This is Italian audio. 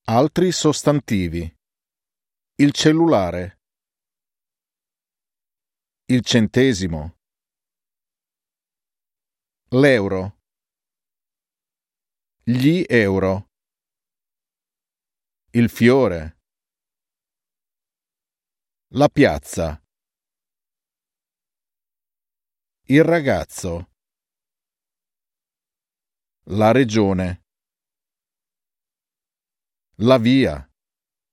Altri sostantivi. Il cellulare. Il centesimo. L'euro. Gli euro. Il fiore. La piazza. Il ragazzo. La regione. La via.